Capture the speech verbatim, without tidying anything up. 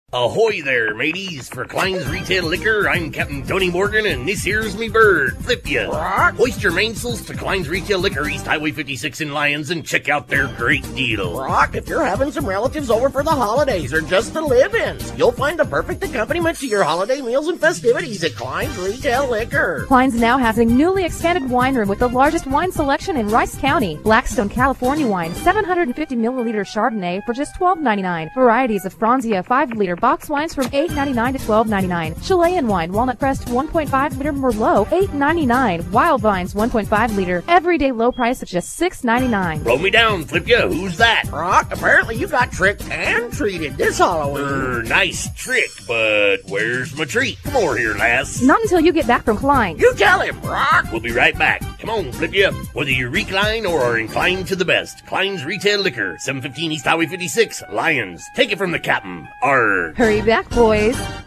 Ahoy there, mateys. For Klein's Retail Liquor, I'm Captain Tony Morgan, and this here's me bird, Flip ya. Rock. Hoist your mainsails to Klein's Retail Liquor, East Highway fifty-six in Lyons, and check out their great deal. Rock, if you're having some relatives over for the holidays or just the live-ins, you'll find the perfect accompaniment to your holiday meals and festivities at Klein's Retail Liquor. Klein's now has a newly expanded wine room with the largest wine selection in Rice County. Blackstone California wine, seven hundred fifty milliliter Chardonnay for just twelve ninety-nine. Varieties of Franzia five liter box wines from eight ninety-nine to twelve ninety-nine. Chilean wine, Walnut Crest one point five liter Merlot, eight ninety-nine. Wild Vines one point five liter, everyday low price at just six ninety-nine. Roll me down, Flip ya. Who's that? Rock, apparently you got tricked and treated this Halloween. Er, nice trick, but where's my treat? Come over here, lass. Not until you get back from Klein. You tell him, Rock. We'll be right back. Come on, Flip ya. Whether you recline or are inclined to the best, Klein's Retail Liquor, seven fifteen East Highway fifty-six, Lyons. Take it from the captain. Arr. Hurry back, boys.